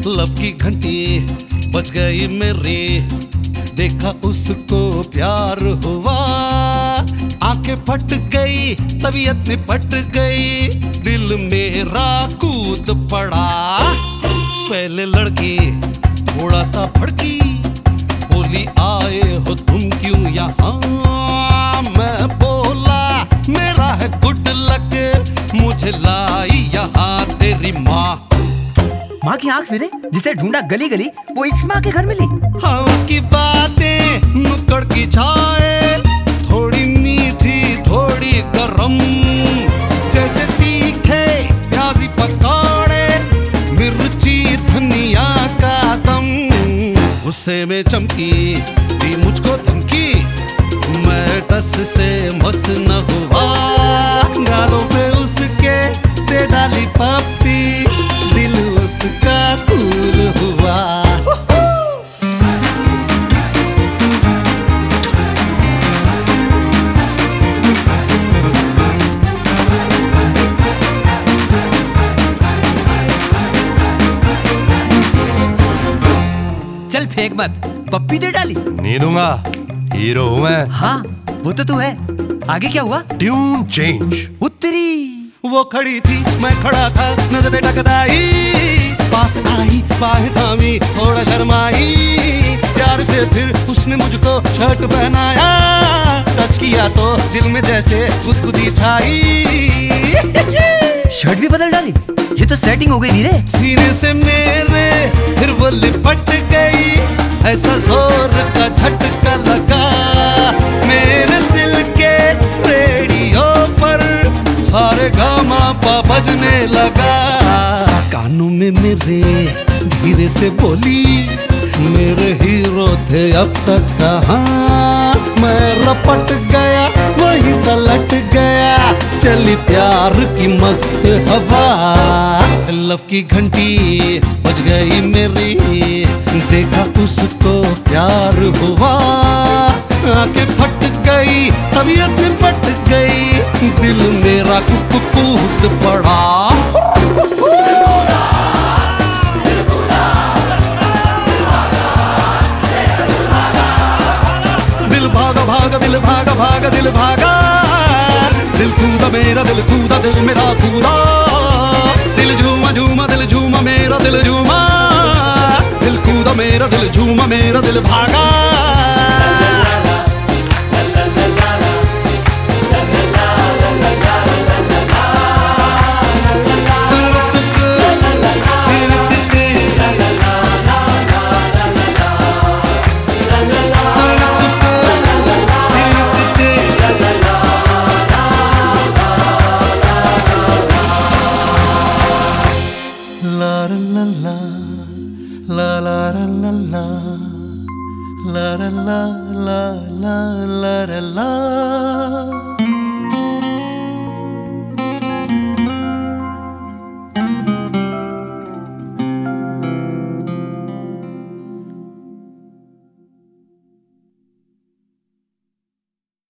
Love की घंटी बज गई मेरी, देखा उसको प्यार हुआ, आंखें फट गई, तबीयत निपट गई, दिल मेरा कूद पड़ा। पहले लड़की थोड़ा सा भड़की, बोली आए हो तुम क्यों यहाँ? मैं बोला मेरा है गुड लक, मुझे लाई यहाँ तेरी माँ। माँ की आंख फिरे, जिसे ढूंढा गली गली, वो इस माँ के घर मिली। हाँ, उसकी बातें नुक्कड़ की छाए, थोड़ी मीठी थोड़ी गरम, जैसे तीखे प्याजी पकौड़े, मिर्ची धनिया का दम। गुस्से में चमकी दी मुझको धमकी, मैं टस से मस न हुआ, गालों पे उसके दे डाली पप्पी, दिल उसका कूल हुआ। चल फेंक मत, पप्पी दे डाली। नहीं दूंगा, हीरो हूँ मैं। हाँ वो तो तू है। आगे क्या हुआ? Tune change. उत्तरी वो खड़ी थी, मैं खड़ा था, नजरें टकराई, पास आई, बाहें थामी, थोड़ा शर्माई, प्यार से फिर उसने मुझको शर्ट पहनाया, टच किया तो दिल में जैसे गुदगुदी छाई। शर्ट भी बदल डाली, ये तो सेटिंग हो गई धीरे। सीने से मेरे फिर वो लिपट गई, ऐसा जोर का झटका लगा, मेरे दिल के रेडियो पर सारे गामा पा बजने लगा। कानों में मेरे धीरे से बोली, मेरे हीरो थे अब तक कहाँ? मैं लपट गया, वहीं सलट गया, चली प्यार की मस्त हवा। लव की घंटी बज गई मेरी, देखा उसको प्यार हुआ, आंखें फट गई, तबीयत में पट गई, दिल मेरा कूद पड़ा। दिल भागा भागा, दिल भागा भागा, दिल भागा, दिल कूदा मेरा, दिल कूदा, दिल मेरा कूदा, दिल झूमा झूमा, दिल झूमा मेरा, दिल झूमा, दिल कूदा मेरा, दिल झूमा मेरा, दिल भागा। La la la la la la la la la la la la la